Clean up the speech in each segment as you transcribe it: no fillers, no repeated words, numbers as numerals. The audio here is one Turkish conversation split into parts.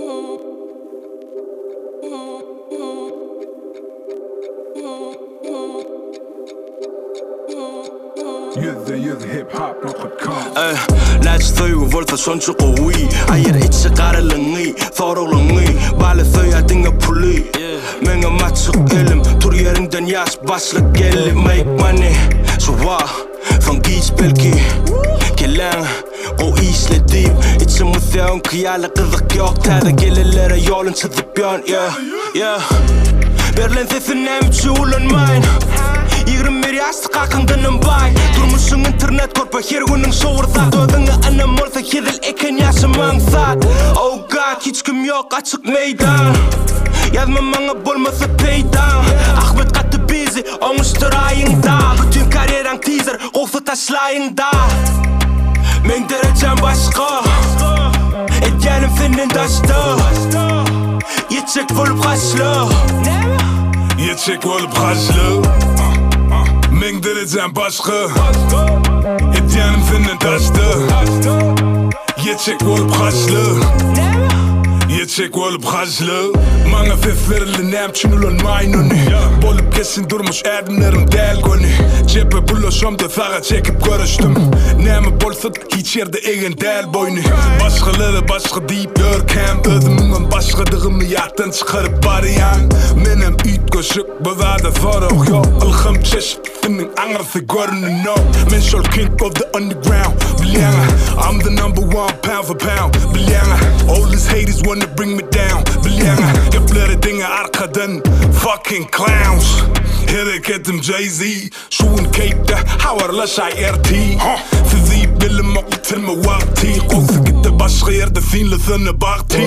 Laat thøy og vold for sådan så ui Ejer et så grætte langi Thorog langi Bale thøy at dinga puli Menga matsuk elem Turjering den jas basla gelle Make money Så var Fungi spilki Kelang Og isle deep Et som ud der un kjala Gidder gjort Tada gille lærer jorden til the bjørn Yeah Berlin þið nefnt tjúlan mæn Ýgrum mér í astaqaqandanum bæ Durmusun internet korpa hérgunning sóur það Döðunga anna mól það héðil ekkan yasamang það Oh God, hiçkim yok açık meydan Yazma bana bulma the paydown Ahmet katı bizi olmuştur ayında Bütün kariyeran teaser qofu taşlayında Men derecem başqa Etgenim senin daştı Yetecek olup kaçlı Yetecek olup kaçlı Men derecem başqa Etgenim senin daştı Yetecek olup kaçlı Yetecek olup kaçlı Mana feflerli nem tünulan maynuni Bolup kesin durmuş erdimlerim del goni Cephe bulaşamda faga çekip görüştüm Nemi bolsat hiç yerde egen del boynu Başkaları başka deyip görkem Özümün başkadığımı yattan çıkarıp barayan Menem üt koşuk bavada sorok yok Ilhım çeşip senin angrısı görünün no Men şol king of the underground Bilyanga I'm the number one pound for pound Bilyanga All these haters wanna bring me down Bilyanga Yapları dinge arkadan Fucking clowns Hareketim Jay-Z Şuun Cape'de havarlaşay RT Sizi bilim okutulma vakti Qoğsu gitti başka yerde sinle sana bakti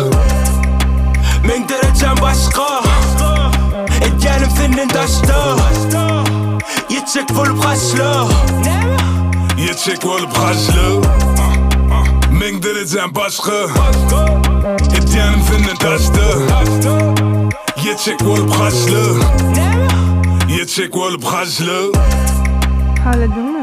Men derecem başqa Etgenim senin daştı Yetecek olup kaçlı Yetecek olup kaçlı Men derecem başqa Etgenim senin daştı Yetecek olup kaçlı Yetecek olup kaçlı Hala